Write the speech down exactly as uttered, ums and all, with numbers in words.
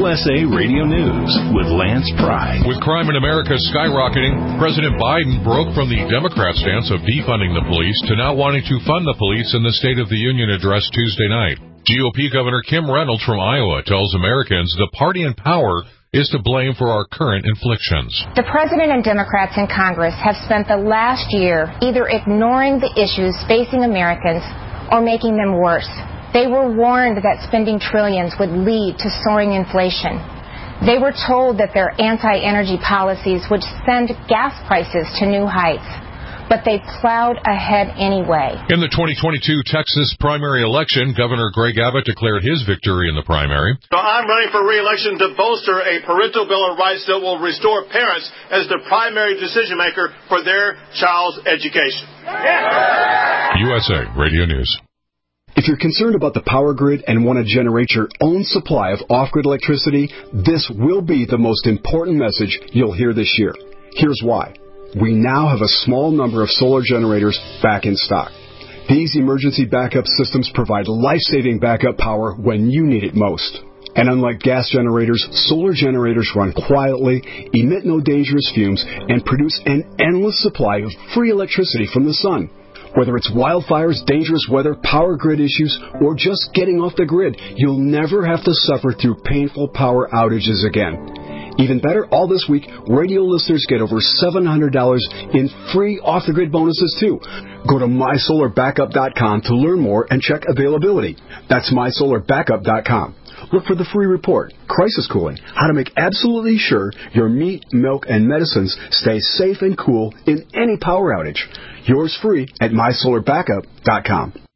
U S A Radio News with Lance Pry. With crime in America skyrocketing, President Biden broke from the Democrat stance of defunding the police to now wanting to fund the police in the State of the Union address Tuesday night. G O P Governor Kim Reynolds from Iowa tells Americans the party in power is to blame for our current inflictions. The President and Democrats in Congress have spent the last year either ignoring the issues facing Americans or making them worse. They were warned that spending trillions would lead to soaring inflation. They were told that their anti-energy policies would send gas prices to new heights. But they plowed ahead anyway. In the twenty twenty-two Texas primary election, Governor Greg Abbott declared his victory in the primary. So I'm running for re-election to bolster a parental bill of rights that will restore parents as the primary decision maker for their child's education. U S A Radio News. If you're concerned about the power grid and want to generate your own supply of off-grid electricity, this will be the most important message you'll hear this year. Here's why. We now have a small number of solar generators back in stock. These emergency backup systems provide life-saving backup power when you need it most. And unlike gas generators, solar generators run quietly, emit no dangerous fumes, and produce an endless supply of free electricity from the sun. Whether it's wildfires, dangerous weather, power grid issues, or just getting off the grid, you'll never have to suffer through painful power outages again. Even better, all this week, radio listeners get over seven hundred dollars in free off-the-grid bonuses, too. Go to my solar backup dot com to learn more and check availability. That's my solar backup dot com. Look for the free report, Crisis Cooling, how to make absolutely sure your meat, milk, and medicines stay safe and cool in any power outage. Yours free at my solar backup dot com.